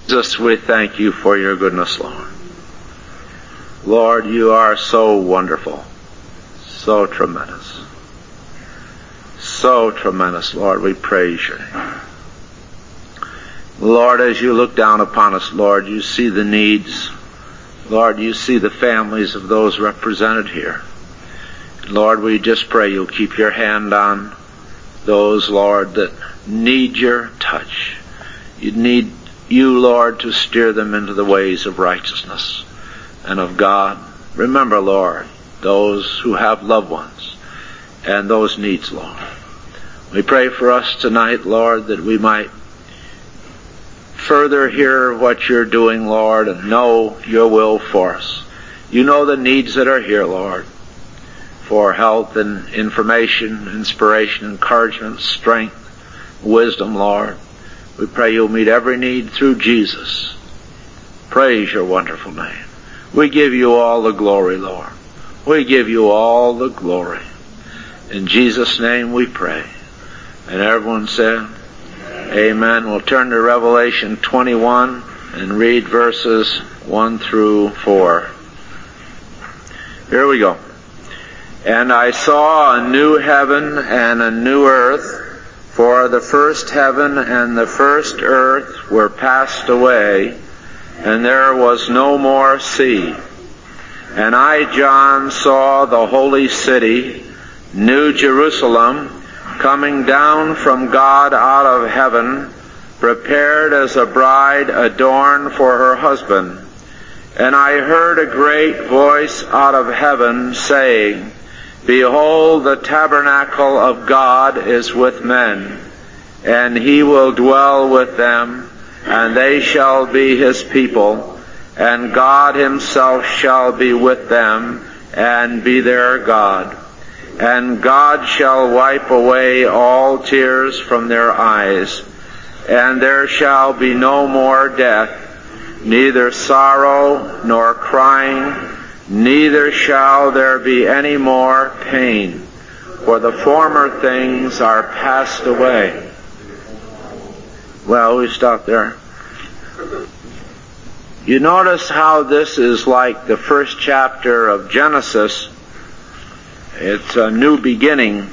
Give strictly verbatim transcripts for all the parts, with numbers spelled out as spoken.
Jesus, we thank you for your goodness, Lord. Lord, you are so wonderful, so tremendous, so tremendous, Lord. We praise your name. Lord, as you look down upon us, Lord, you see the needs. Lord, you see the families of those represented here. Lord, we just pray you'll keep your hand on those, Lord, that need your touch. You need you, Lord, to steer them into the ways of righteousness and of God. Remember, Lord, those who have loved ones and those needs, Lord. We pray for us tonight, Lord, that we might further hear what you're doing, Lord, and know your will for us. You know the needs that are here, Lord, for health and information, inspiration, encouragement, strength, wisdom, Lord. We pray you'll meet every need through Jesus. Praise your wonderful name. We give you all the glory, Lord. We give you all the glory. In Jesus' name we pray. And everyone said, amen. We'll turn to Revelation twenty-one and read verses one through four. Here we go. And I saw a new heaven and a new earth, for the first heaven and the first earth were passed away, and there was no more sea. And I, John, saw the holy city, New Jerusalem, coming down from God out of heaven, prepared as a bride adorned for her husband. And I heard a great voice out of heaven saying, Behold, the tabernacle of God is with men, and he will dwell with them, and they shall be his people, and God himself shall be with them, and be their God. And God shall wipe away all tears from their eyes, and there shall be no more death, neither sorrow nor crying, neither shall there be any more pain, for the former things are passed away. Well, we stop there. You notice how this is like the first chapter of Genesis. It's a new beginning.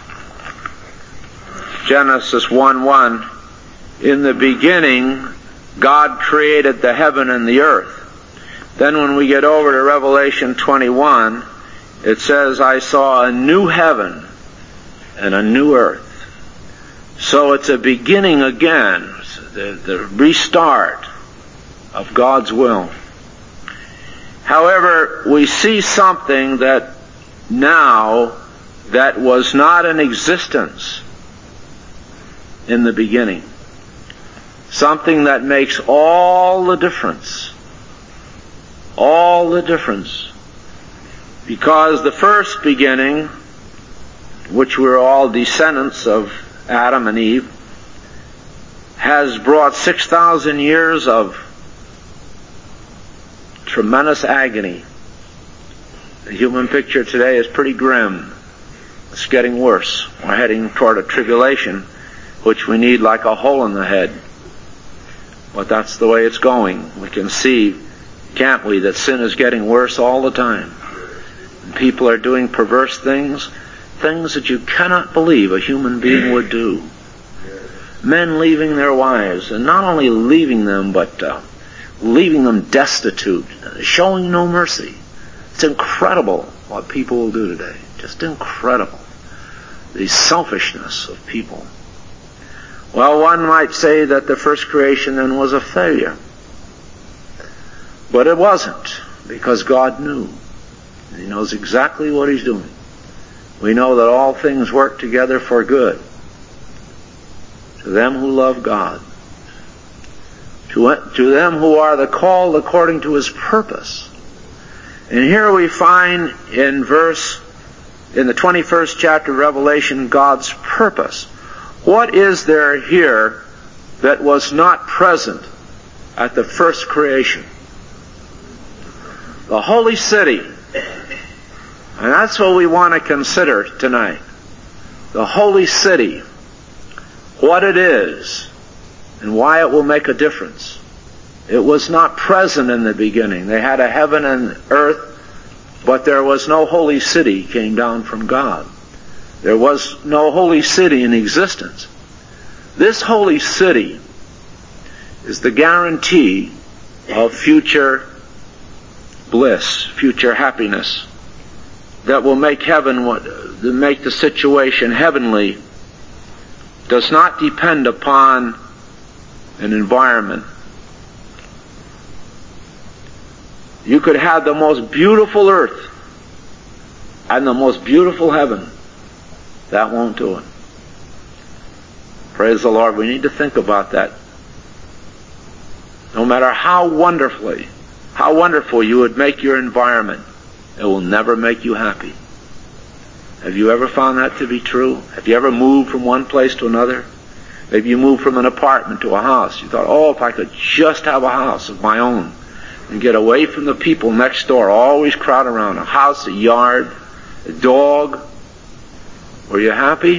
Genesis one one. In the beginning, God created the heaven and the earth. Then when we get over to Revelation twenty-one, it says, I saw a new heaven and a new earth. So it's a beginning again, the, the restart of God's will. However, we see something that now that was not in existence in the beginning. Something that makes all the difference. All the difference. Because the first beginning, which we're all descendants of Adam and Eve, has brought six thousand years of tremendous agony. The human picture today is pretty grim. It's getting worse. We're heading toward a tribulation, which we need like a hole in the head. But that's the way it's going. We can see, can't we, that sin is getting worse all the time. And people are doing perverse things, things that you cannot believe a human being would do. Men leaving their wives, and not only leaving them, but uh, leaving them destitute, showing no mercy. It's incredible what people will do today. Just incredible. The selfishness of people. Well, one might say that the first creation then was a failure. But it wasn't, because God knew. And he knows exactly what he's doing. We know that all things work together for good to them who love God, to, to them who are the called according to his purpose. And here we find in verse, in the twenty-first chapter of Revelation, God's purpose. What is there here that was not present at the first creation? The holy city. And that's what we want to consider tonight. The holy city. What it is and why it will make a difference. It was not present in the beginning. They had a heaven and earth, but there was no holy city came down from God. There was no holy city in existence. This holy city is the guarantee of future bliss, future happiness, that will make heaven, what, make the situation heavenly. Does not depend upon an environment. You could have the most beautiful earth and the most beautiful heaven. That won't do it. Praise the Lord. We need to think about that. No matter how wonderfully, how wonderful you would make your environment, it will never make you happy. Have you ever found that to be true? Have you ever moved from one place to another? Maybe you moved from an apartment to a house. You thought, oh, if I could just have a house of my own and get away from the people next door, always crowd around, a house, a yard, a dog. Were you happy?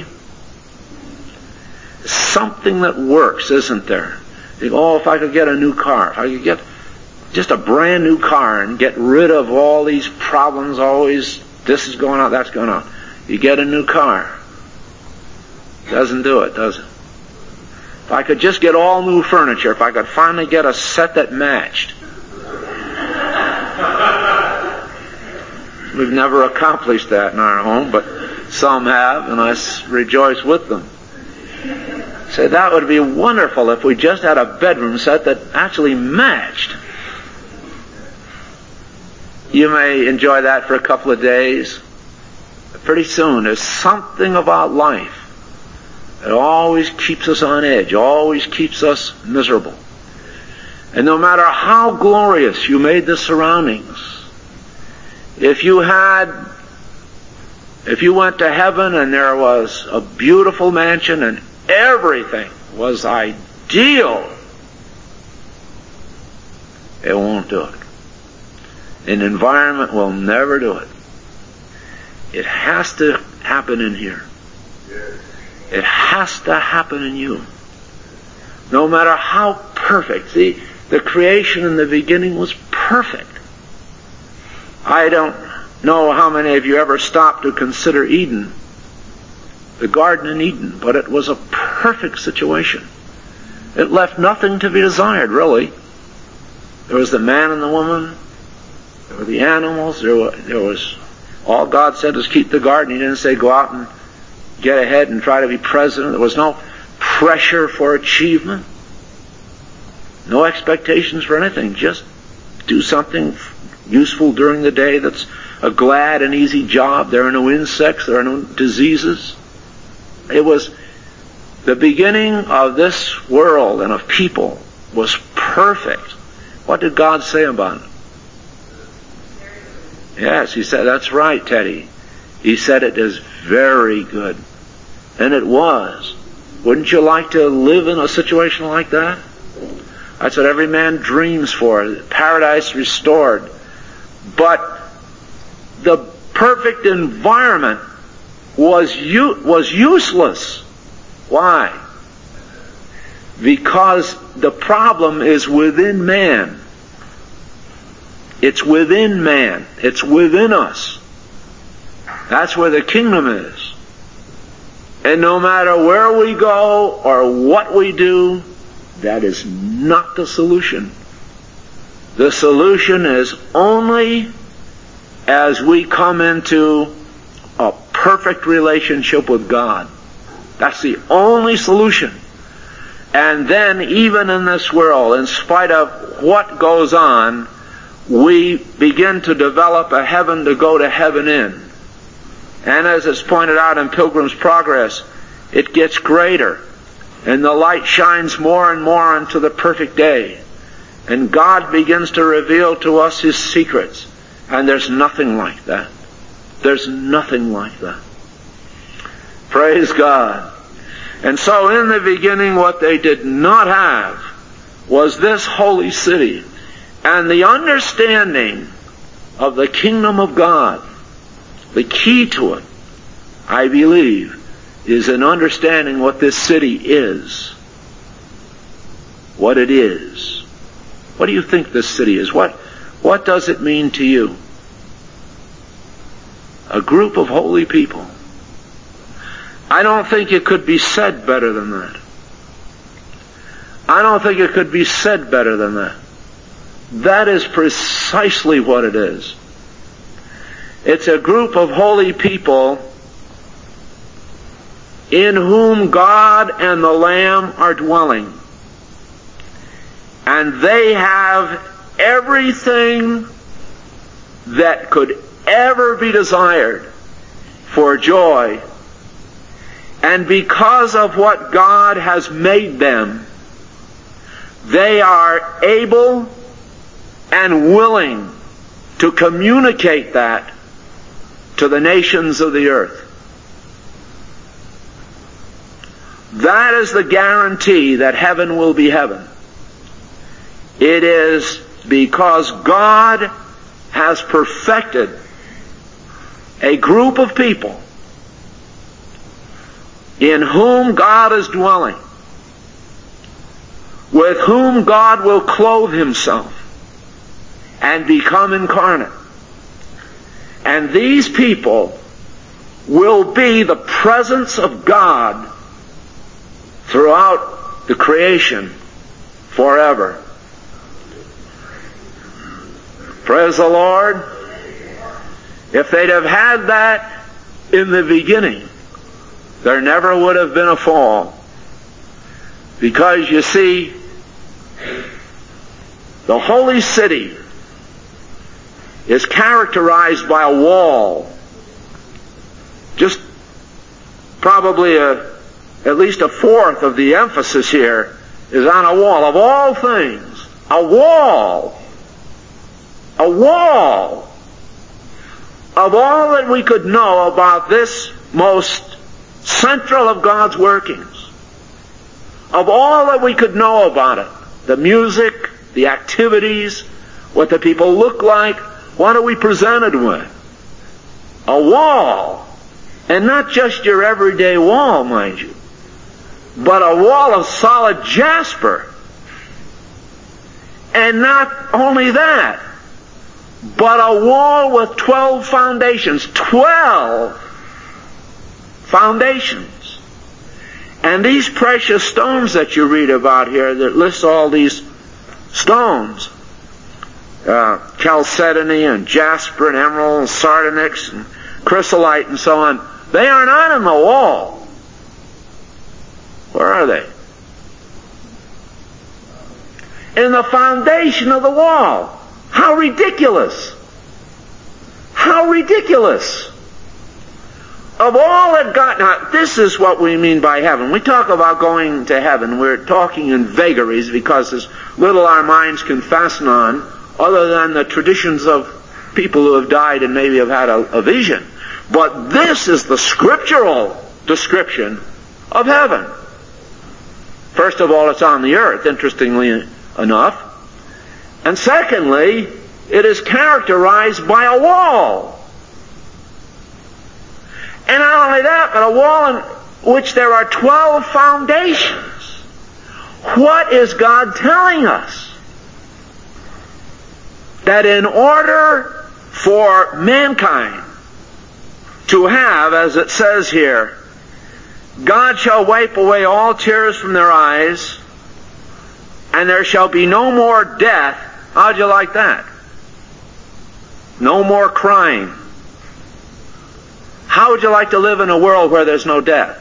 Something that works, isn't there? You think, oh, if I could get a new car, if I could get just a brand new car and get rid of all these problems, always this is going on, that's going on. You get a new car. Doesn't do it, does it? If I could just get all new furniture, if I could finally get a set that matched. We've never accomplished that in our home, but some have, and I rejoice with them. Say, that would be wonderful if we just had a bedroom set that actually matched. You may enjoy that for a couple of days. But pretty soon, there's something about life that always keeps us on edge, always keeps us miserable. And no matter how glorious you made the surroundings, if you had, if you went to heaven and there was a beautiful mansion and everything was ideal, it won't do it. An environment will never do it. It has to happen in here. It has to happen in you. No matter how perfect. See, the creation in the beginning was perfect. I don't know how many of you ever stopped to consider Eden, the garden in Eden, but it was a perfect situation. It left nothing to be desired, really. There was the man and the woman, there were the animals, there, were, there was, all God said was keep the garden. He didn't say go out and get ahead and try to be president. There was no pressure for achievement, no expectations for anything. Just do something useful during the day that's a glad and easy job. There are no insects, there are no diseases. It was the beginning of this world and of people was perfect. What did God say about it? Yes, he said, that's right, Teddy. He said it is very good. And it was. Wouldn't you like to live in a situation like that? That's what every man dreams for. Paradise restored. But the perfect environment was u- was useless. Why? Because the problem is within man. It's within man. It's within us. That's where the kingdom is. And no matter where we go or what we do, that is not the solution. The solution is only as we come into a perfect relationship with God. That's the only solution. And then even in this world, in spite of what goes on, we begin to develop a heaven to go to heaven in. And as it's pointed out in Pilgrim's Progress, it gets greater. And the light shines more and more into the perfect day. And God begins to reveal to us His secrets. And there's nothing like that. There's nothing like that. Praise God. And so in the beginning what they did not have was this holy city. And the understanding of the kingdom of God, the key to it, I believe, is in understanding what this city is. What it is. What do you think this city is? What, what does it mean to you? A group of holy people. I don't think it could be said better than that. I don't think it could be said better than that. That is precisely what it is. It's a group of holy people in whom God and the Lamb are dwelling. And they have everything that could ever be desired for joy. And because of what God has made them, they are able and willing to communicate that to the nations of the earth. That is the guarantee that heaven will be heaven. It is because God has perfected a group of people in whom God is dwelling, with whom God will clothe himself and become incarnate. And these people will be the presence of God throughout the creation forever. Praise the Lord. If they'd have had that in the beginning, there never would have been a fall. Because you see, the holy city is characterized by a wall. Just probably a, at least a fourth of the emphasis here is on a wall. Of all things, a wall. A wall. Of all that we could know about this most central of God's workings, of all that we could know about it, the music, the activities, what the people look like, what are we presented with? A wall. And not just your everyday wall, mind you, but a wall of solid jasper. And not only that, but a wall with twelve foundations. Twelve foundations. And these precious stones that you read about here, that lists all these stones, uh, chalcedony and jasper and emerald and sardonyx and chrysolite and so on, they are not in the wall. Where are they? In the foundation of the wall. How ridiculous! How ridiculous! Of all that God... Now, this is what we mean by heaven. We talk about going to heaven. We're talking in vagaries because there's little our minds can fasten on other than the traditions of people who have died and maybe have had a, a vision. But this is the scriptural description of heaven. First of all, it's on the earth, interestingly enough. And secondly, it is characterized by a wall. And not only that, but a wall in which there are twelve foundations. What is God telling us? That in order for mankind to have, as it says here, God shall wipe away all tears from their eyes, and there shall be no more death. How'd you like that? No more crying. How would you like to live in a world where there's no death?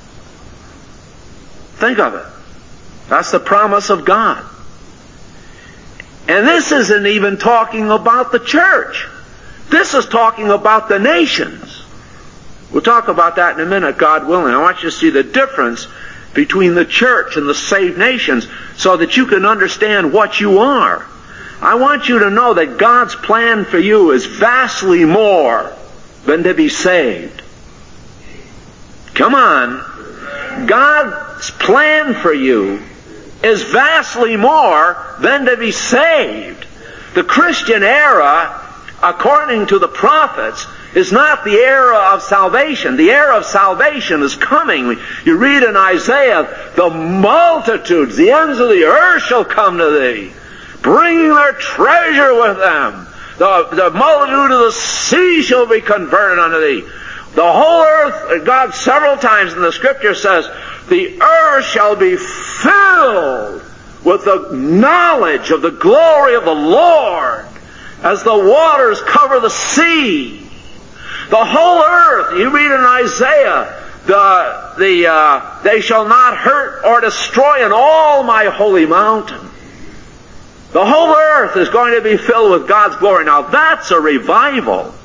Think of it. That's the promise of God. And this isn't even talking about the church. This is talking about the nations. We'll talk about that in a minute, God willing. I want you to see the difference between the church and the saved nations so that you can understand what you are. I want you to know that God's plan for you is vastly more than to be saved. Come on. God's plan for you is vastly more than to be saved. The Christian era, according to the prophets, is not the era of salvation. The era of salvation is coming. You read in Isaiah, the multitudes, the ends of the earth shall come to thee. bringing their treasure with them. The, the multitude of the sea shall be converted unto thee. The whole earth, God several times in the Scripture says, the earth shall be filled with the knowledge of the glory of the Lord as the waters cover the sea. The whole earth, you read in Isaiah, the, the, uh, they shall not hurt or destroy in all my holy mountain. The whole earth is going to be filled with God's glory. Now that's a revival.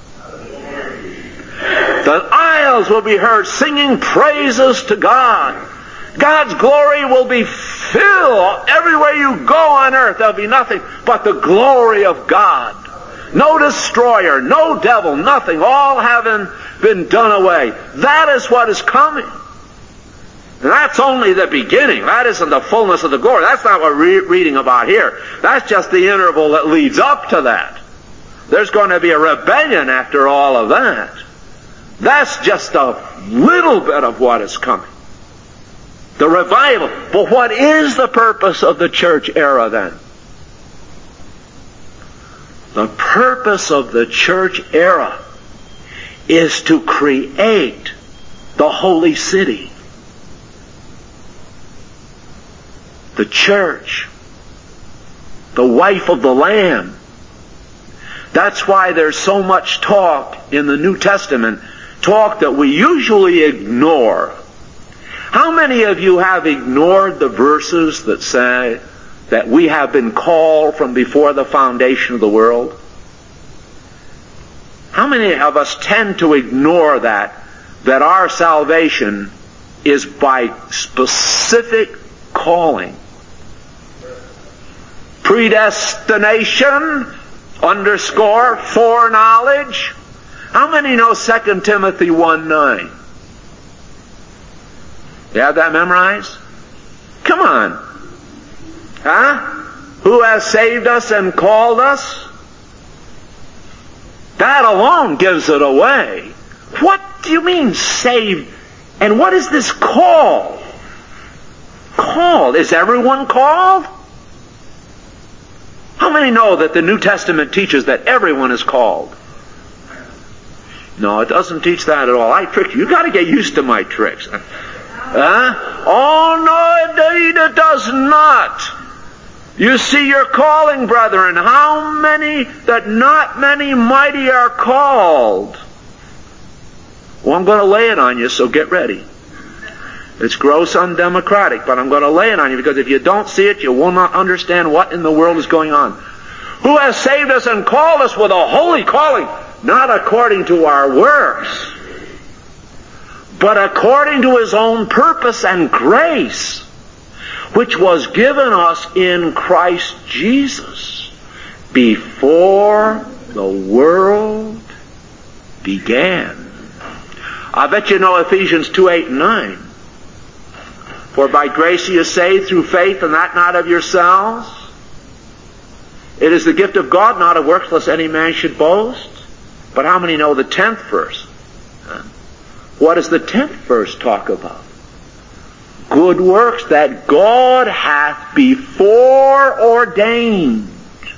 The isles will be heard singing praises to God. God's glory will be filled. Everywhere you go on earth, there'll be nothing but the glory of God. No destroyer, no devil, nothing. All having been done away. That is what is coming. And that's only the beginning. That isn't the fullness of the glory. That's not what we're reading about here. That's just the interval that leads up to that. There's going to be a rebellion after all of that. That's just a little bit of what is coming. The revival. But what is the purpose of the church era then? The purpose of the church era is to create the holy city. The church. The wife of the Lamb. That's why there's so much talk in the New Testament, talk that we usually ignore. How many of you have ignored the verses that say that we have been called from before the foundation of the world? How many of us tend to ignore that, that our salvation is by specific calling? Predestination, underscore, foreknowledge. How many know Second Timothy one nine? You have that memorized? Come on. Huh? Who has saved us and called us? That alone gives it away. What do you mean saved? And what is this call? Called. Is everyone called? How many know that the New Testament teaches that everyone is called? No, it doesn't teach that at all. I tricked you. You've got to get used to my tricks. Huh? Oh, no, indeed it does not. You see your calling, brethren. How many, that not many mighty are called. Well, I'm going to lay it on you, so get ready. It's gross undemocratic, but I'm going to lay it on you, because if you don't see it, you will not understand what in the world is going on. Who has saved us and called us with a holy calling, not according to our works, but according to His own purpose and grace, which was given us in Christ Jesus before the world began. I bet you know Ephesians two eight and nine. For by grace ye are saved through faith, and that not of yourselves. It is the gift of God, not of works, lest any man should boast. But how many know the tenth verse? What does the tenth verse talk about? Good works that God hath before ordained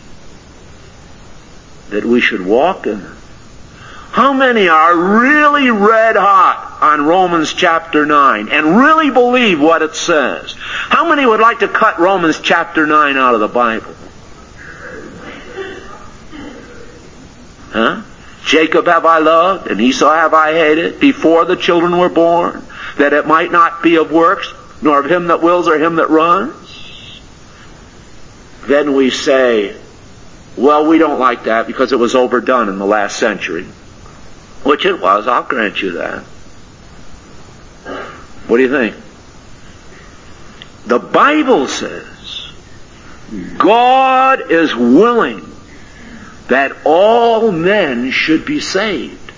that we should walk in them. How many are really red hot on Romans chapter nine and really believe what it says? How many would like to cut Romans chapter nine out of the Bible? Huh? Jacob have I loved, and Esau have I hated, before the children were born, that it might not be of works, nor of him that wills or him that runs. Then we say, well, we don't like that because it was overdone in the last century. Which it was, I'll grant you that. What do you think? The Bible says God is willing that all men should be saved.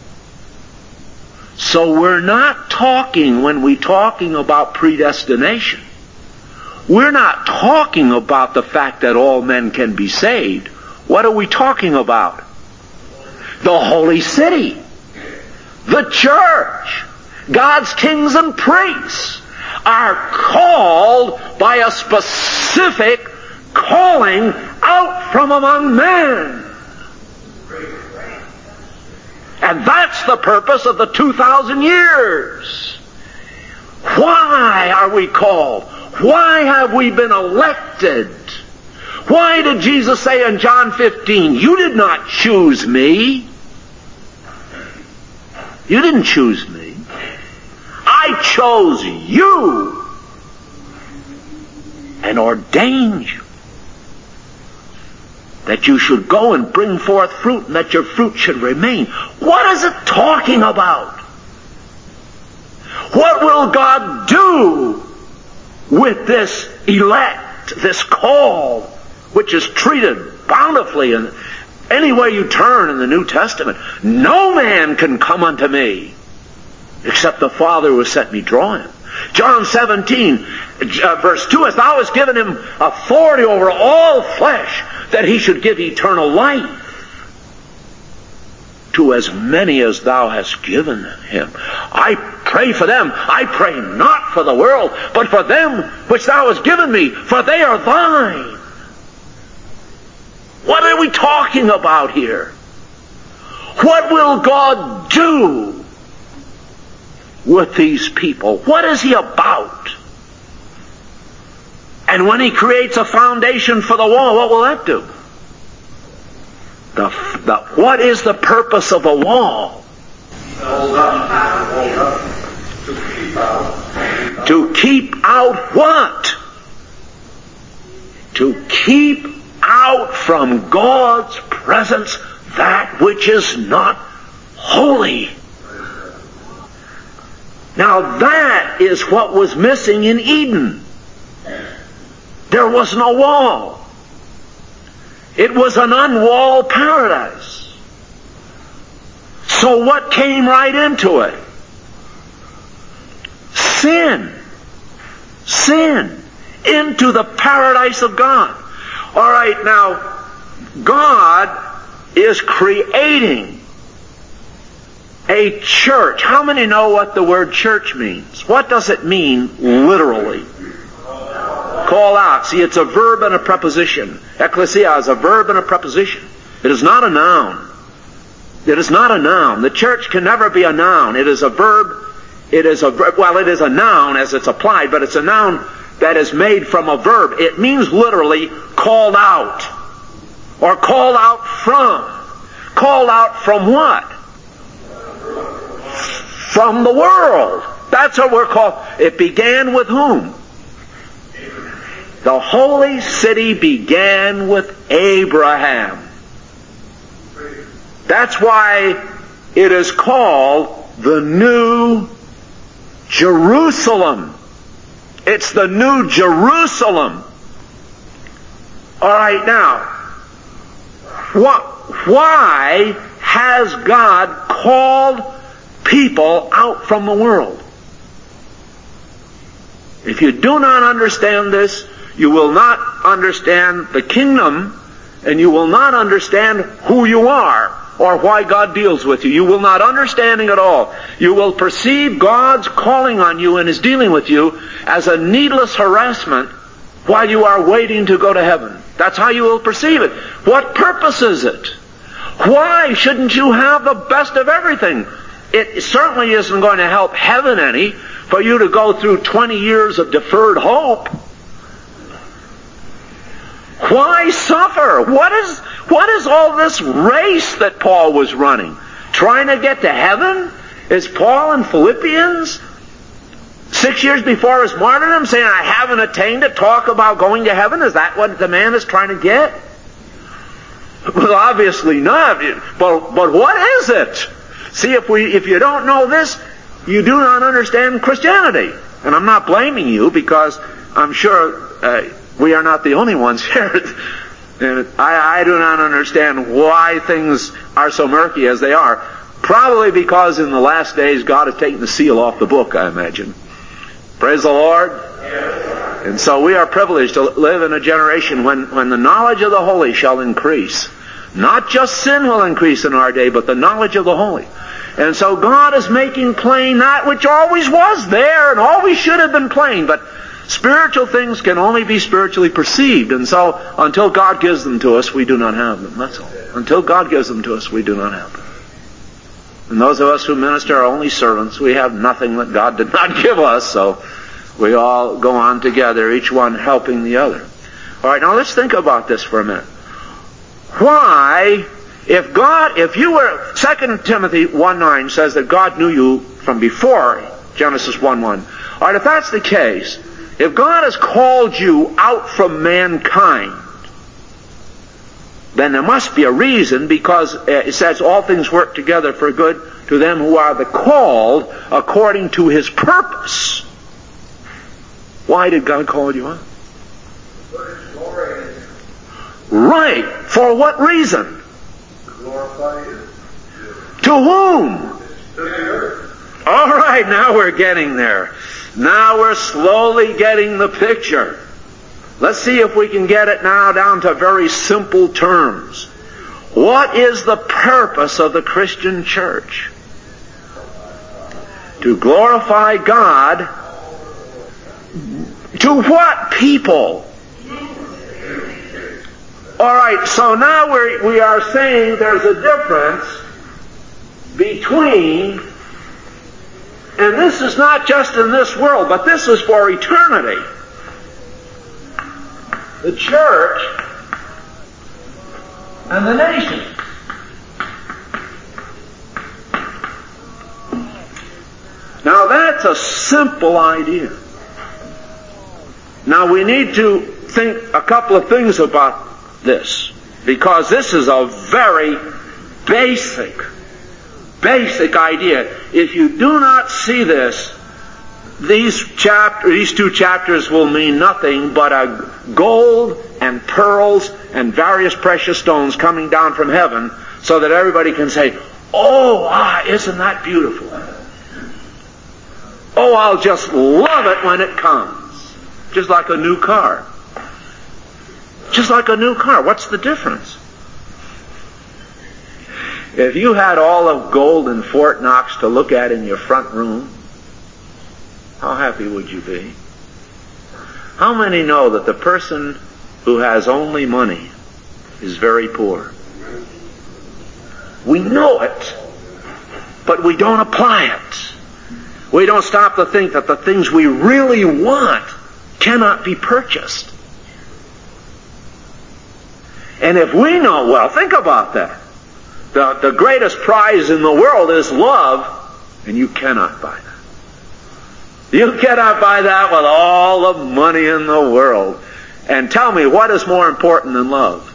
So we're not talking, when we're talking about predestination, we're not talking about the fact that all men can be saved. What are we talking about? The holy city. The church. God's kings and priests are called by a specific calling from among men. And that's the purpose of the two thousand years. Why are we called? Why have we been elected? Why did Jesus say in John fifteen, you did not choose me? You didn't choose me. I chose you and ordained you that you should go and bring forth fruit and that your fruit should remain. What is it talking about? What will God do with this elect, this call, which is treated bountifully in any way you turn in the New Testament? No man can come unto me except the Father who has sent me draw him. John seventeen, uh, verse two, as thou hast given him authority over all flesh, that he should give eternal life to as many as thou hast given him. I pray for them. I pray not for the world, but for them which thou hast given me, for they are thine. What are we talking about here? What will God do with these people? What is he about? And when he creates a foundation for the wall, what will that do? The, the, what is the purpose of a wall? Hold up. Hold up. To keep out. To keep out what? To keep out from God's presence that which is not holy. Now that is what was missing in Eden. There was no wall. It was an unwalled paradise. So what came right into it? Sin. Sin. Into the paradise of God. All right, now, God is creating a church. How many know what the word church means? What does it mean literally? Call out. See, it's a verb and a preposition. Ecclesia is a verb and a preposition. It is not a noun. It is not a noun. The church can never be a noun. It is a verb. It is a verb. Well, it is a noun as it's applied, but it's a noun that is made from a verb. It means literally called out. Or called out from. Called out from what? From the world. That's what we're called. It began with whom? The holy city began with Abraham. That's why it is called the New Jerusalem. It's the New Jerusalem. All right, now, what, why has God called people out from the world? If you do not understand this, you will not understand the kingdom, and you will not understand who you are or why God deals with you. You will not understanding at all. You will perceive God's calling on you and His dealing with you as a needless harassment while you are waiting to go to heaven. That's how you will perceive it. What purpose is it? Why shouldn't you have the best of everything? It certainly isn't going to help heaven any for you to go through twenty years of deferred hope. Why suffer? What is, what is all this race that Paul was running? Trying to get to heaven? Is Paul in Philippians six years before his martyrdom saying, I haven't attained it, talk about going to heaven? Is that what the man is trying to get? Well, obviously not. But, but what is it? See, if we, if you don't know this, you do not understand Christianity. And I'm not blaming you, because I'm sure uh, we are not the only ones here. And I, I do not understand why things are so murky as they are. Probably because in the last days God has taken the seal off the book, I imagine. Praise the Lord. Yes. And so we are privileged to live in a generation when, when the knowledge of the holy shall increase. Not just sin will increase in our day, but the knowledge of the holy. And so God is making plain that which always was there and always should have been plain. But Spiritual things can only be spiritually perceived, and so until God gives them to us, we do not have them. That's all. Until God gives them to us, we do not have them. And those of us who minister are only servants. We have nothing that God did not give us, so we all go on together, each one helping the other. All right, now let's think about this for a minute. Why, if God, if you were, Second Timothy one nine says that God knew you from before Genesis one one. All right, if that's the case, if God has called you out from mankind, then there must be a reason, because it says all things work together for good to them who are the called according to His purpose. Why did God call you out? Right. For what reason? Glorify you. To whom? To the earth. All right, now we're getting there. Now we're slowly getting the picture. Let's see if we can get it now down to very simple terms. What is the purpose of the Christian church? To glorify God. To what people? All right, so now we're, we are saying there's a difference between, and this is not just in this world, but this is for eternity. The church and the nation. Now that's a simple idea. Now we need to think a couple of things about this, because this is a very basic, basic idea. If you do not see this, these chapter, these two chapters will mean nothing but a gold and pearls and various precious stones coming down from heaven, so that everybody can say, "Oh, ah, isn't that beautiful? Oh, I'll just love it when it comes." Just like a new car. Just like a new car. What's the difference? If you had all of gold in Fort Knox to look at in your front room, how happy would you be? How many know that the person who has only money is very poor? We know it, but we don't apply it. We don't stop to think that the things we really want cannot be purchased. And if we know, well, think about that. The, the greatest prize in the world is love, and you cannot buy that. You cannot buy that with all the money in the world. And tell me, what is more important than love?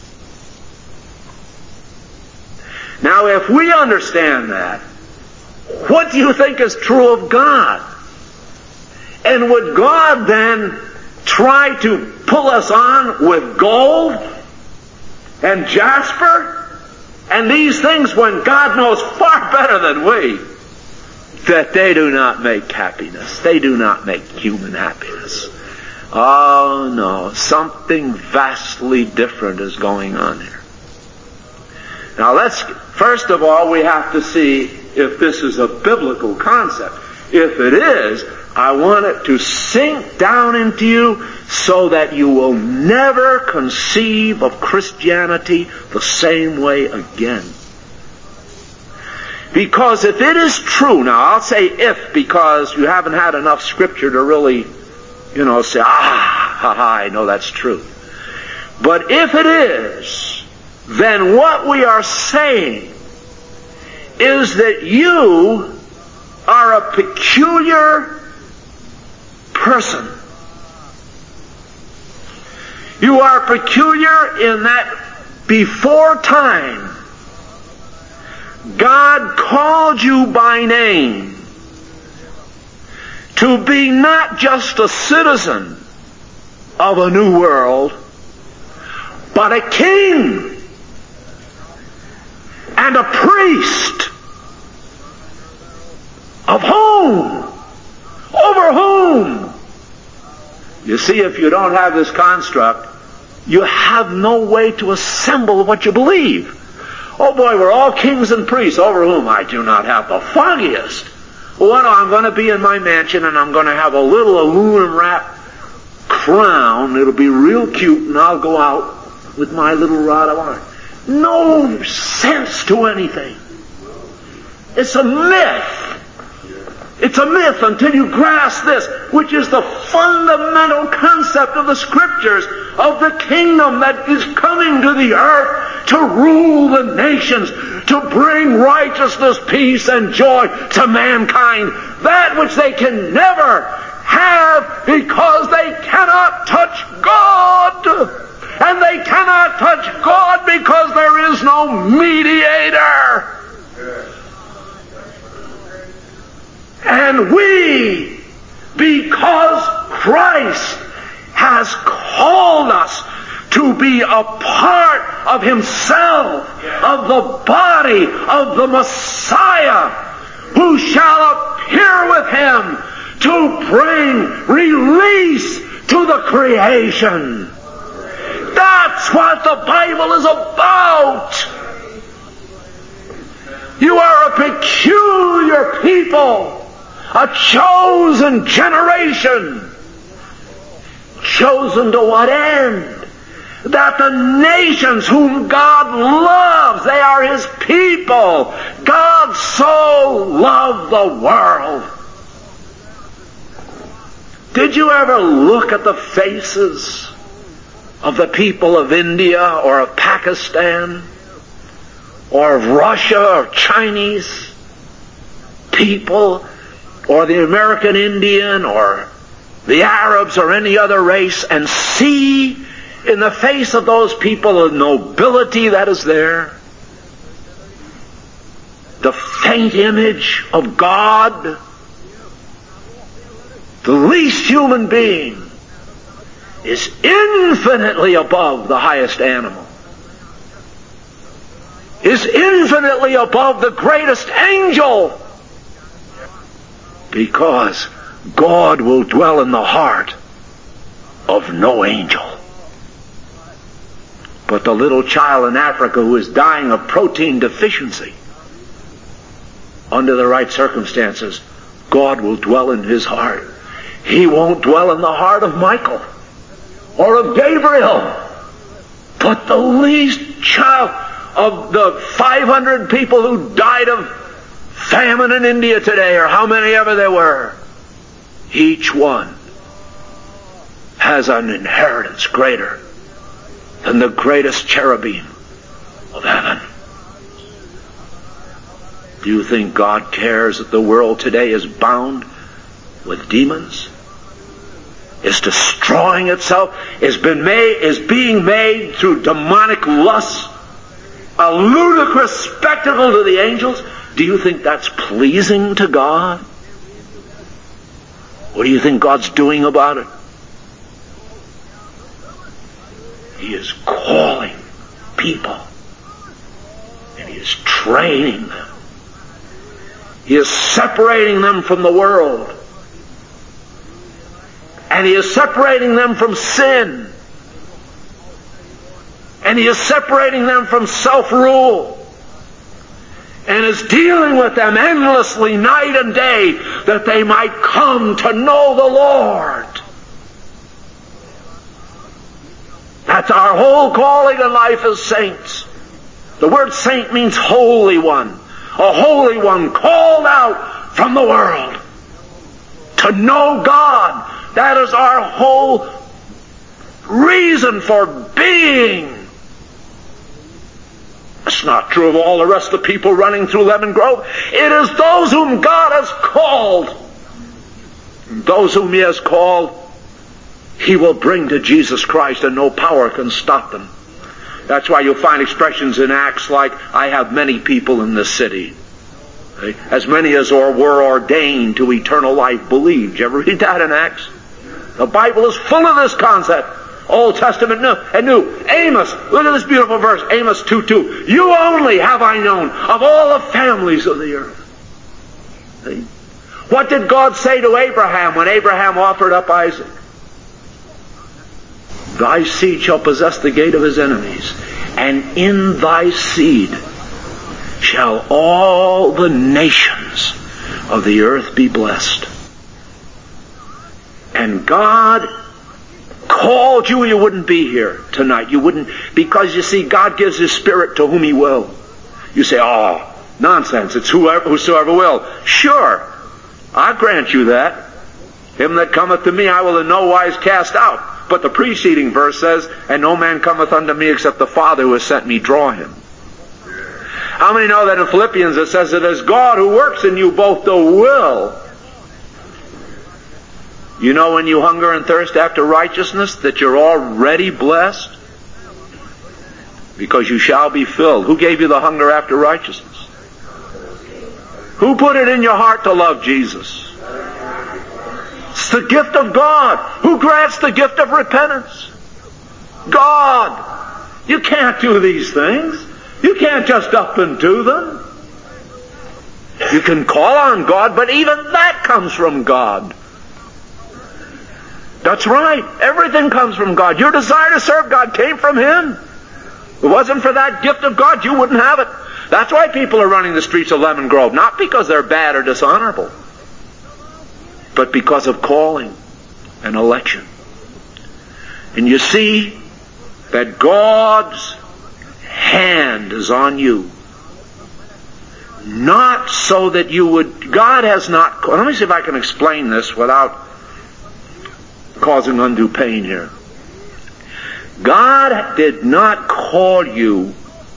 Now, if we understand that, what do you think is true of God? And would God then try to pull us on with gold and jasper and these things when God knows far better than we that they do not make happiness? They do not make human happiness. Oh no, something vastly different is going on here. Now let's, first of all, we have to see if this is a biblical concept. If it is, I want it to sink down into you so that you will never conceive of Christianity the same way again. Because if it is true, now I'll say if, because you haven't had enough scripture to really, you know, say, ah, ha, ha, I know that's true. But if it is, then what we are saying is that you are a peculiar person. You are peculiar in that before time, God called you by name to be not just a citizen of a new world, but a king and a priest. Of whom? Over whom? You see, if you don't have this construct, you have no way to assemble what you believe. Oh boy, we're all kings and priests. Over whom? I do not have the foggiest. Well, no, I'm going to be in my mansion and I'm going to have a little aluminum wrap crown. It'll be real cute, and I'll go out with my little rod of iron. No sense to anything. It's a myth. It's a myth until you grasp this, which is the fundamental concept of the Scriptures, of the kingdom that is coming to the earth to rule the nations, to bring righteousness, peace, and joy to mankind. That which they can never have because they cannot touch God. And they cannot touch God because there is no mediator. And we, because Christ has called us to be a part of Himself, of the body of the Messiah, who shall appear with Him to bring release to the creation. That's what the Bible is about. You are a peculiar people, a chosen generation. Chosen to what end? That the nations whom God loves, they are His people. God so loved the world. Did you ever look at the faces of the people of India or of Pakistan or of Russia or Chinese people, or the American Indian or the Arabs or any other race, and see in the face of those people the nobility that is there, the faint image of God? The least human being is infinitely above the highest animal, is infinitely above the greatest angel, because God will dwell in the heart of no angel. But the little child in Africa who is dying of protein deficiency, under the right circumstances, God will dwell in his heart. He won't dwell in the heart of Michael or of Gabriel, but the least child of the five hundred people who died of famine in India today, or how many ever there were. Each one has an inheritance greater than the greatest cherubim of heaven. Do you think God cares that the world today is bound with demons? Is destroying itself? Is been made, is being made through demonic lust a ludicrous spectacle to the angels? Do you think that's pleasing to God? What do you think God's doing about it? He is calling people, and He is training them. He is separating them from the world, and He is separating them from sin, and He is separating them from self-rule, and is dealing with them endlessly night and day, that they might come to know the Lord. That's our whole calling in life as saints. The word saint means holy one. A holy one called out from the world to know God. That is our whole reason for being. It's not true of all the rest of the people running through Lemon Grove. It is those whom God has called. And those whom He has called, He will bring to Jesus Christ, and no power can stop them. That's why you'll find expressions in Acts like, I have many people in this city. As many as were ordained to eternal life believed. Did you ever read that in Acts? The Bible is full of this concept. Old Testament new and new. Amos, look at this beautiful verse, Amos two two. You only have I known of all the families of the earth. See? What did God say to Abraham when Abraham offered up Isaac? Thy seed shall possess the gate of his enemies, and in thy seed shall all the nations of the earth be blessed. And God called you, you wouldn't be here tonight. You wouldn't, because you see, God gives His Spirit to whom He will. You say, oh, nonsense, it's whoever, whosoever will. Sure, I grant you that. Him that cometh to me I will in no wise cast out. But the preceding verse says, and no man cometh unto me except the Father who has sent me draw him. How many know that in Philippians it says it is God who works in you both the will? You know when you hunger and thirst after righteousness that you're already blessed? Because you shall be filled. Who gave you the hunger after righteousness? Who put it in your heart to love Jesus? It's the gift of God. Who grants the gift of repentance? God. You can't do these things. You can't just up and do them. You can call on God, but even that comes from God. That's right. Everything comes from God. Your desire to serve God came from Him. If it wasn't for that gift of God, you wouldn't have it. That's why people are running the streets of Lemon Grove. Not because they're bad or dishonorable, but because of calling and election. And you see that God's hand is on you. Not so that you would... God has not... Let me see if I can explain this without causing undue pain here. God did not call you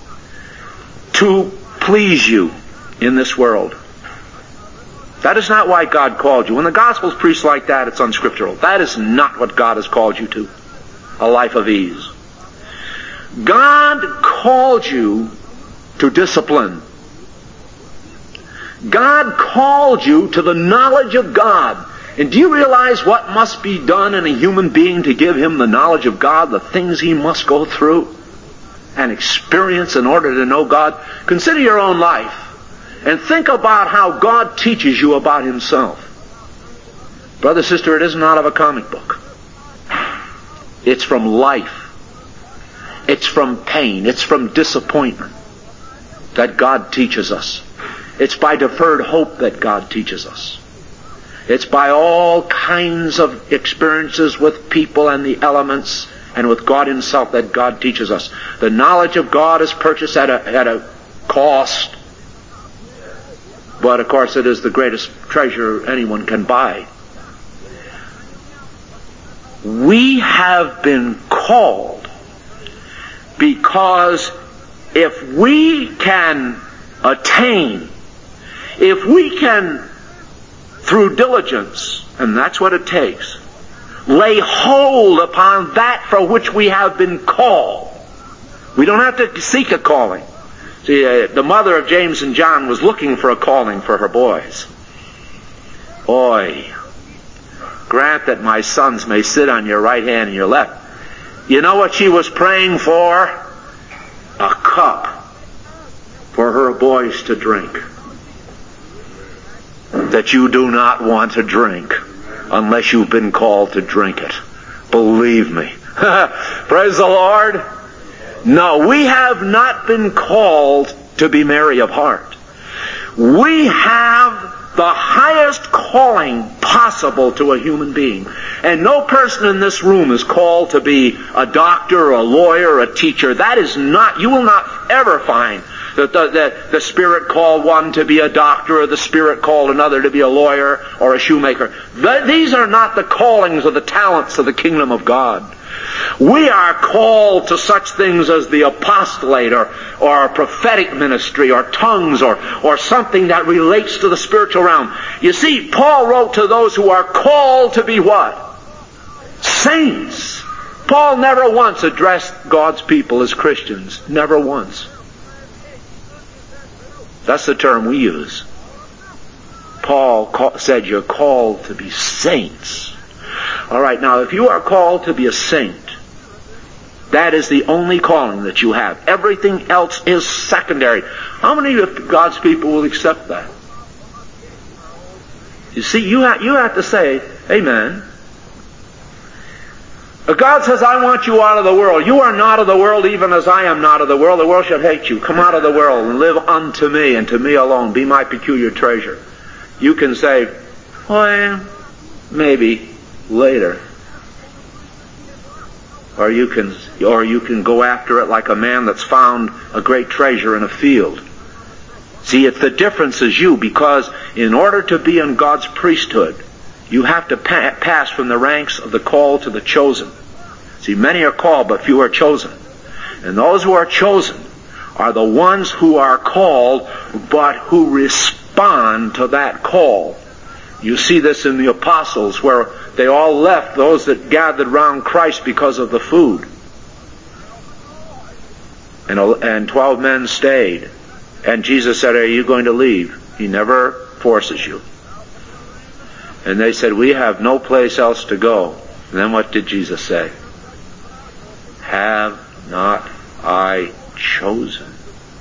to please you in this world. That is not why God called you. When the gospel's preached like that, it's unscriptural. That is not what God has called you to. A life of ease. God called you to discipline. God called you to the knowledge of God. And do you realize what must be done in a human being to give him the knowledge of God, the things he must go through and experience in order to know God? Consider your own life and think about how God teaches you about Himself. Brother, sister, it isn't out of a comic book. It's from life. It's from pain. It's from disappointment that God teaches us. It's by deferred hope that God teaches us. It's by all kinds of experiences with people and the elements and with God Himself that God teaches us. The knowledge of God is purchased at a, at a cost. But of course it is the greatest treasure anyone can buy. We have been called because if we can attain, if we can, through diligence, and that's what it takes, lay hold upon that for which we have been called. We don't have to seek a calling. See, uh, the mother of James and John was looking for a calling for her boys. Oy, grant that my sons may sit on your right hand and your left. You know what she was praying for? A cup for her boys to drink. That you do not want to drink unless you've been called to drink it. Believe me. Praise the Lord. No, we have not been called to be merry of heart. We have the highest calling possible to a human being. And no person in this room is called to be a doctor, a lawyer, a teacher. That is not, you will not ever find that the, that the Spirit called one to be a doctor, or the Spirit called another to be a lawyer or a shoemaker. The, these are not the callings or the talents of the kingdom of God. We are called to such things as the apostolate or, or a prophetic ministry or tongues or, or something that relates to the spiritual realm. You see, Paul wrote to those who are called to be what? Saints. Paul never once addressed God's people as Christians. Never once. That's the term we use. Paul call, said you're called to be saints. All right, now if you are called to be a saint, that is the only calling that you have. Everything else is secondary. How many of God's people will accept that? You see, you have, you have to say, amen. If God says, I want you out of the world, you are not of the world even as I am not of the world, the world shall hate you. Come out of the world and live unto me and to me alone. Be my peculiar treasure. You can say, well, maybe later. or you can, or you can go after it like a man that's found a great treasure in a field. See, it's the difference is you, because in order to be in God's priesthood, you have to pa- pass from the ranks of the called to the chosen. See, many are called, but few are chosen. And those who are chosen are the ones who are called, but who respond to that call. You see this in the apostles, where they all left, those that gathered round Christ because of the food. And, and twelve men stayed. And Jesus said, are you going to leave? He never forces you. And they said, we have no place else to go. And then what did Jesus say? Have not I chosen?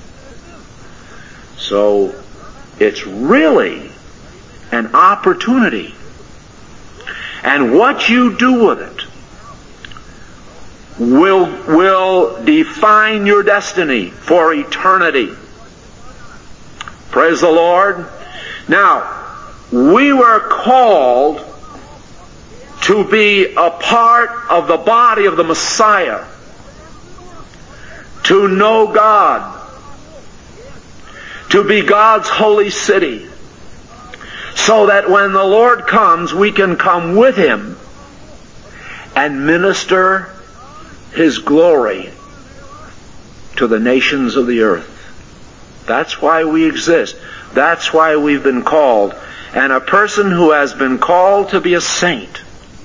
So it's really an opportunity. And what you do with it will, will define your destiny for eternity. Praise the Lord. Now, we were called to be a part of the body of the Messiah, to know God, to be God's holy city, so that when the Lord comes, we can come with Him and minister His glory to the nations of the earth. That's why we exist. That's why we've been called. And a person who has been called to be a saint,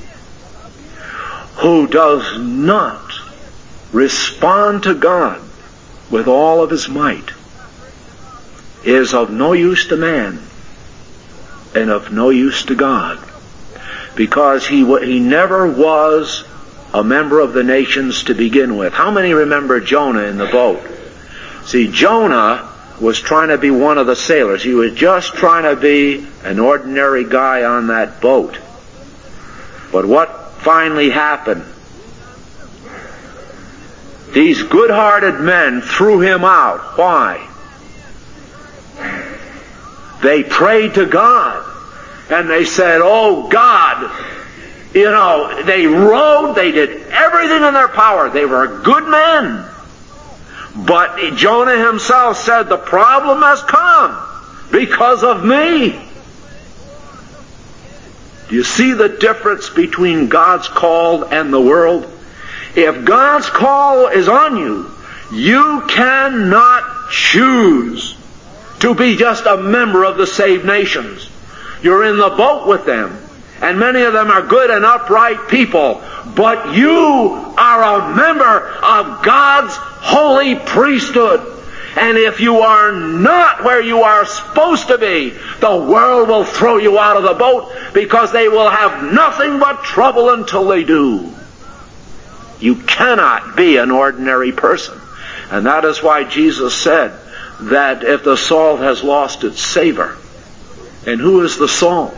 who does not respond to God with all of his might, is of no use to man and of no use to God, because he he never was a member of the nations to begin with. How many remember Jonah in the boat? See, Jonah was trying to be one of the sailors. He was just trying to be an ordinary guy on that boat. But what finally happened? These good-hearted men threw him out. Why? They prayed to God, and they said, oh God, you know, they rowed, they did everything in their power. They were good men. But Jonah himself said, the problem has come because of me. Do you see the difference between God's call and the world? If God's call is on you, you cannot choose to be just a member of the saved nations. You're in the boat with them, and many of them are good and upright people, but you are a member of God's holy priesthood. And if you are not where you are supposed to be, the world will throw you out of the boat, because they will have nothing but trouble until they do. You cannot be an ordinary person. And that is why Jesus said that if the salt has lost its savor, and who is the salt?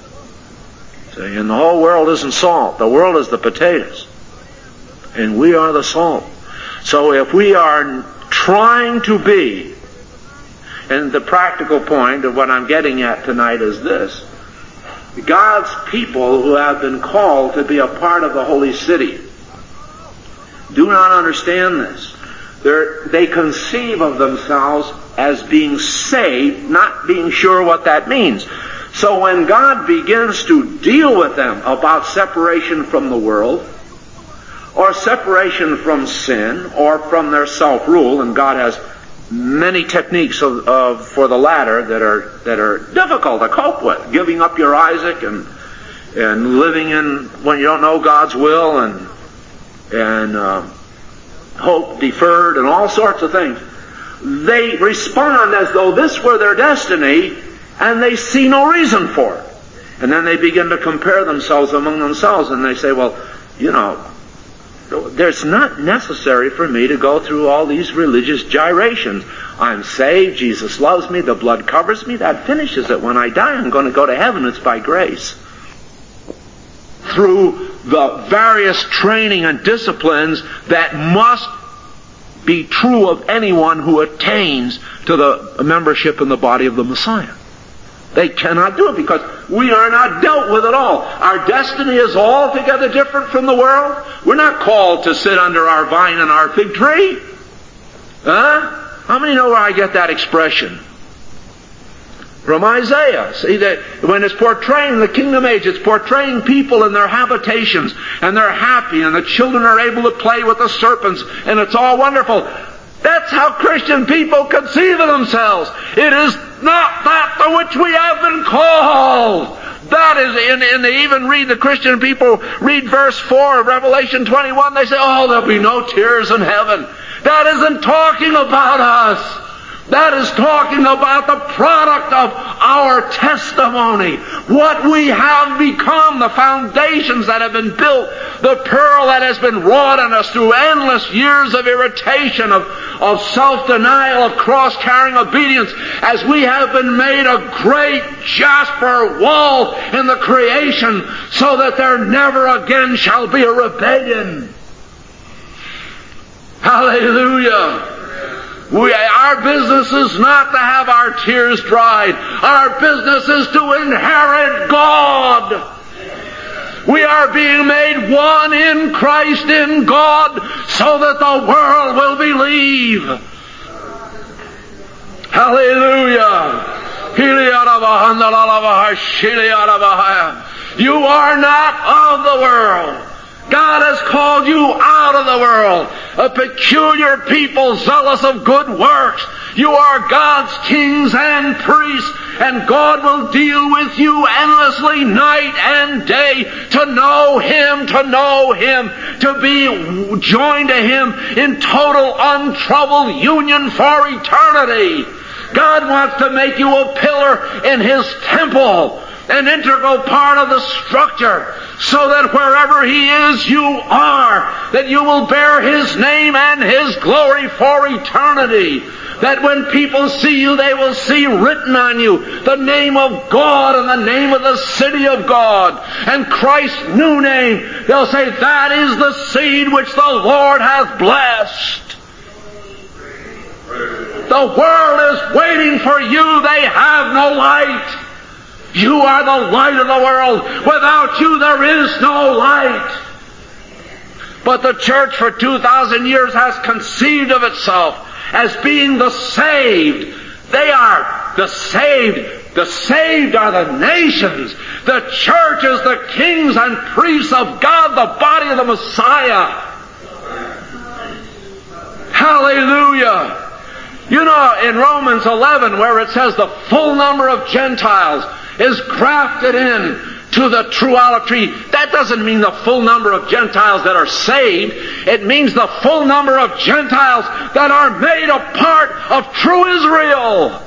See, and the whole world isn't salt. The world is the potatoes. And we are the salt. So if we are trying to be, and the practical point of what I'm getting at tonight is this: God's people who have been called to be a part of the holy city do not understand this. They're, they conceive of themselves as being saved, not being sure what that means. So when God begins to deal with them about separation from the world, or separation from sin, or from their self-rule, and God has many techniques of, of, for the latter that are that are difficult to cope with, giving up your Isaac and and living in when you don't know God's will, and and uh, hope deferred, and all sorts of things. They respond as though this were their destiny, and they see no reason for it. And then they begin to compare themselves among themselves, and they say, well, you know, there's not necessary for me to go through all these religious gyrations. I'm saved, Jesus loves me, the blood covers me, that finishes it. When I die, I'm going to go to heaven, it's by grace. Through the various training and disciplines that must be true of anyone who attains to the membership in the body of the Messiah. They cannot do it because we are not dealt with at all. Our destiny is altogether different from the world. We're not called to sit under our vine and our fig tree. Huh? How many know where I get that expression? From Isaiah. See, that when it's portraying the kingdom age, it's portraying people in their habitations, and they're happy, and the children are able to play with the serpents, and it's all wonderful. That's how Christian people conceive of themselves. It is not that to which we have been called. That is, and, and they even read, the Christian people read verse four of Revelation twenty-one, they say, oh, there'll be no tears in heaven. That isn't talking about us. That is talking about the product of our testimony. What we have become, the foundations that have been built, the pearl that has been wrought on us through endless years of irritation, of, of self-denial, of cross-carrying obedience, as we have been made a great jasper wall in the creation, so that there never again shall be a rebellion. Hallelujah. We, our business is not to have our tears dried. Our business is to inherit God. We are being made one in Christ, in God, so that the world will believe. Hallelujah. You are not of the world. God has called you out of the world, a peculiar people zealous of good works. You are God's kings and priests, and God will deal with you endlessly night and day to know Him, to know Him, to be joined to Him in total untroubled union for eternity. God wants to make you a pillar in His temple, an integral part of the structure, so that wherever He is, you are, that you will bear His name and His glory for eternity. That when people see you, they will see written on you the name of God and the name of the city of God and Christ's new name. They'll say, that is the seed which the Lord hath blessed. The world is waiting for you. They have no light. You are the light of the world. Without you there is no light. But the church for two thousand years has conceived of itself as being the saved. They are the saved. The saved are the nations. The church is the kings and priests of God, the body of the Messiah. Hallelujah. You know, in Romans eleven, where it says the full number of Gentiles is grafted in to the truolatry, that doesn't mean the full number of Gentiles that are saved. It means the full number of Gentiles that are made a part of true Israel.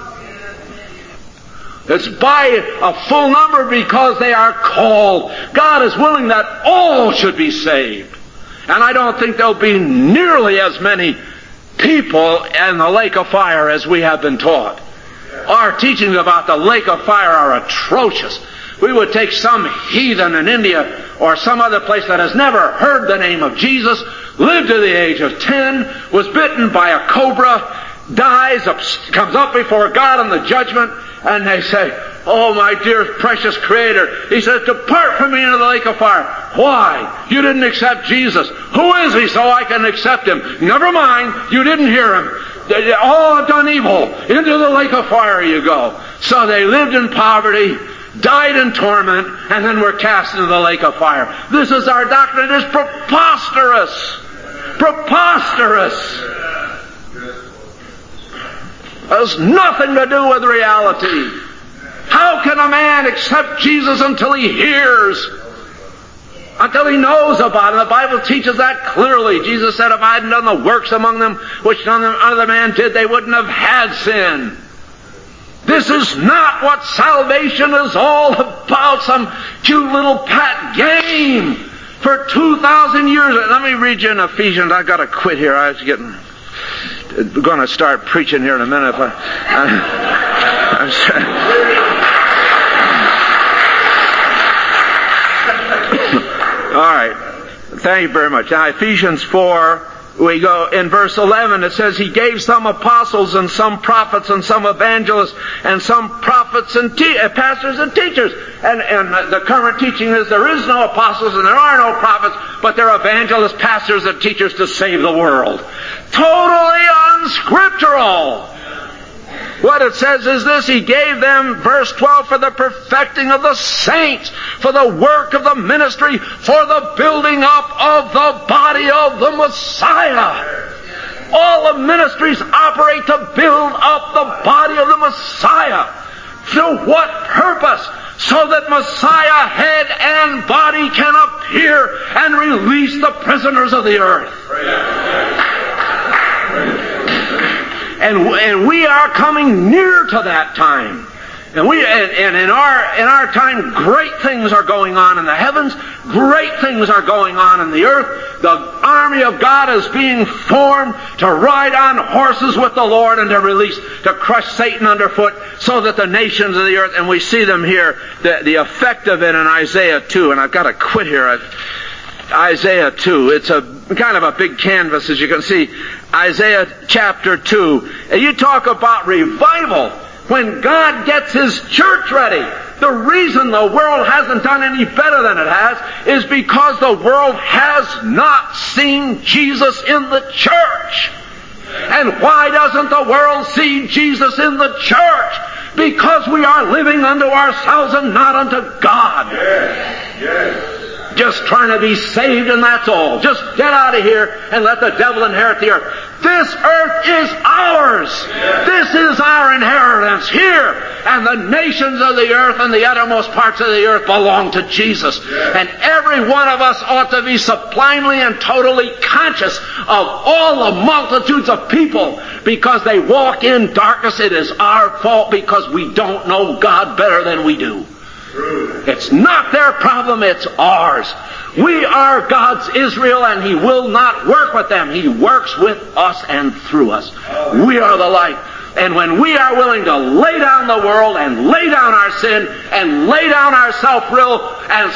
It's by a full number because they are called. God is willing that all should be saved. And I don't think there'll be nearly as many people in the lake of fire as we have been taught. Our teachings about the lake of fire are atrocious. We would take some heathen in India or some other place that has never heard the name of Jesus, lived to the age of ten, was bitten by a cobra, dies, comes up before God in the judgment, and they say, oh, my dear precious Creator. He says, depart from me into the lake of fire. Why? You didn't accept Jesus. Who is He so I can accept Him? Never mind, you didn't hear Him. They all have done evil. Into the lake of fire you go. So they lived in poverty, died in torment, and then were cast into the lake of fire. This is our doctrine. It is preposterous. Preposterous. It has nothing to do with reality. How can a man accept Jesus until he hears? Until he knows about it. The Bible teaches that clearly. Jesus said, if I hadn't done the works among them which none other man did, they wouldn't have had sin. This is not what salvation is all about, some cute little pat game. For two thousand years, let me read you in Ephesians. I've got to quit here. I was getting, going to start preaching here in a minute. If I, I, I'm All right. Thank you very much. Now, Ephesians four, we go in verse eleven, it says, He gave some apostles and some prophets and some evangelists and some prophets and te- uh, pastors and teachers. And, and the current teaching is there is no apostles and there are no prophets, but there are evangelists, pastors, and teachers to save the world. Totally unscriptural. What it says is this, He gave them, verse twelve, for the perfecting of the saints, for the work of the ministry, for the building up of the body of the Messiah. All the ministries operate to build up the body of the Messiah. To what purpose? So that Messiah, head and body, can appear and release the prisoners of the earth. And, and we are coming near to that time. And we and, and in our in our time, great things are going on in the heavens. Great things are going on in the earth. The army of God is being formed to ride on horses with the Lord and to release, to crush Satan underfoot, so that the nations of the earth, and we see them here, the, the effect of it in Isaiah two. And I've got to quit here. I've, Isaiah two. It's a kind of a big canvas, as you can see. Isaiah chapter two. And you talk about revival. When God gets His church ready, the reason the world hasn't done any better than it has is because the world has not seen Jesus in the church. And why doesn't the world see Jesus in the church? Because we are living unto ourselves and not unto God. Yes, yes. Just trying to be saved, and that's all. Just get out of here and let the devil inherit the earth. This earth is ours. Yes. This is our inheritance here. And the nations of the earth and the uttermost parts of the earth belong to Jesus. Yes. And every one of us ought to be sublimely and totally conscious of all the multitudes of people, because they walk in darkness. It is our fault because we don't know God better than we do. It's not their problem, it's ours. We are God's Israel, and He will not work with them. He works with us and through us. We are the light. And when we are willing to lay down the world and lay down our sin and lay down our self-will and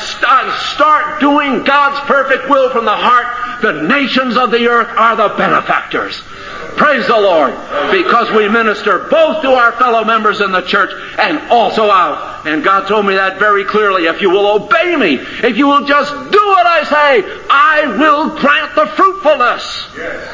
start doing God's perfect will from the heart, the nations of the earth are the benefactors. Praise the Lord, because we minister both to our fellow members in the church and also out. And God told me that very clearly. If you will obey me, if you will just do what I say, I will grant the fruitfulness.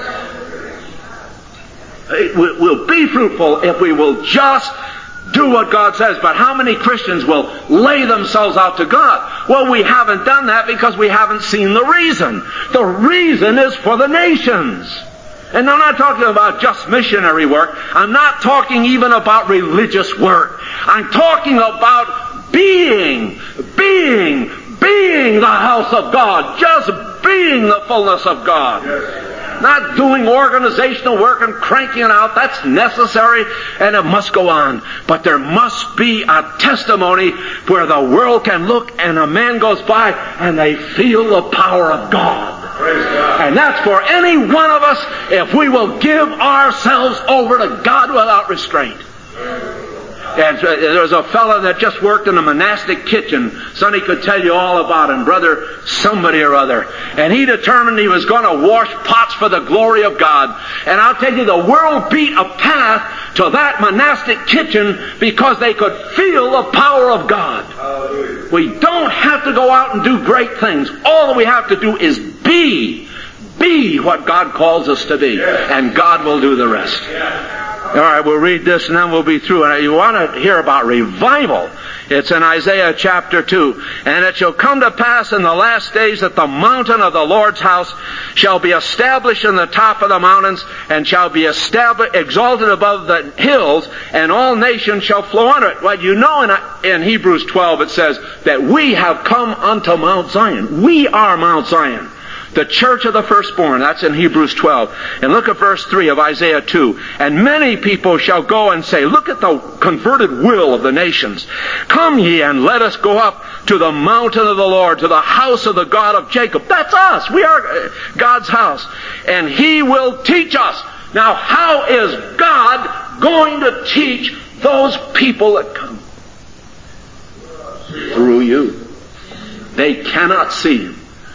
It will be fruitful if we will just do what God says. But how many Christians will lay themselves out to God? Well, we haven't done that because we haven't seen the reason. The reason is for the nations. And I'm not talking about just missionary work. I'm not talking even about religious work. I'm talking about being, being, being the house of God. Just being the fullness of God. Yes. Not doing organizational work and cranking it out. That's necessary and it must go on. But there must be a testimony where the world can look and a man goes by and they feel the power of God. And that's for any one of us if we will give ourselves over to God without restraint. And there was a fellow that just worked in a monastic kitchen. Sonny could tell you all about him, brother somebody or other. And he determined he was going to wash pots for the glory of God. And I'll tell you, the world beat a path to that monastic kitchen because they could feel the power of God. Hallelujah. We don't have to go out and do great things. All that we have to do is be. Be what God calls us to be. And God will do the rest. All right, we'll read this and then we'll be through. And you want to hear about revival. It's in Isaiah chapter two. And it shall come to pass in the last days that the mountain of the Lord's house shall be established in the top of the mountains and shall be established, exalted above the hills, and all nations shall flow under it. Well, you know in, in Hebrews twelve it says that we have come unto Mount Zion. We are Mount Zion. The church of the firstborn, that's in Hebrews twelve. And look at verse three of Isaiah two. And many people shall go and say, look at the converted will of the nations. Come ye and let us go up to the mountain of the Lord, to the house of the God of Jacob. That's us. We are God's house. And He will teach us. Now, how is God going to teach those people that come? Through you. They cannot see Him.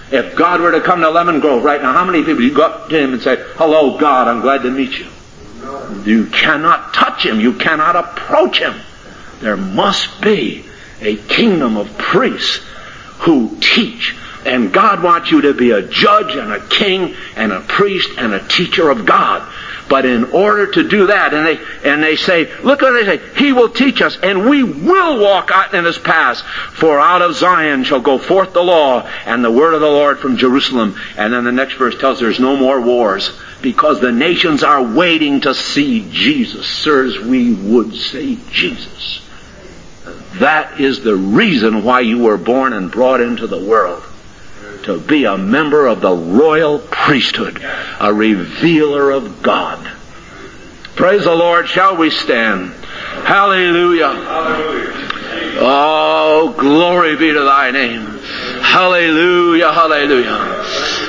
If God were to come to Lemon Grove right now, how many people you go up to him and say, hello God, I'm glad to meet you? You cannot touch him. You cannot approach him. There must be a kingdom of priests who teach. And God wants you to be a judge and a king and a priest and a teacher of God. But in order to do that, and they and they say, look what they say, He will teach us, and we will walk out in His paths. For out of Zion shall go forth the law, and the word of the Lord from Jerusalem. And then the next verse tells there's no more wars, because the nations are waiting to see Jesus. Sirs, we would say Jesus. That is the reason why you were born and brought into the world. To be a member of the royal priesthood, a revealer of God. Praise the Lord. Shall we stand? Hallelujah. Hallelujah. Oh, glory be to thy name. Hallelujah, hallelujah.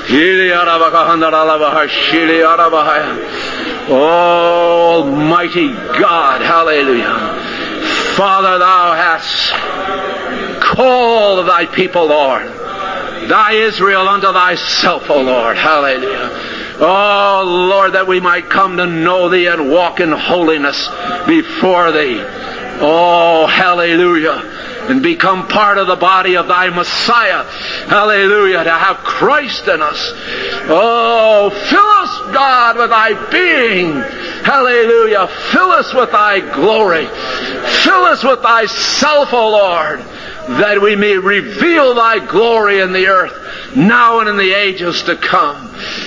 Oh, Almighty God, hallelujah. Father, thou hast called thy people, Lord. Thy Israel unto thyself, O Lord. Hallelujah. Oh, Lord, that we might come to know thee and walk in holiness before thee. Oh, hallelujah. And become part of the body of thy Messiah. Hallelujah. To have Christ in us. Oh, fill us, God, with thy being. Hallelujah. Fill us with thy glory. Fill us with thyself, O Lord, that we may reveal thy glory in the earth, now and in the ages to come.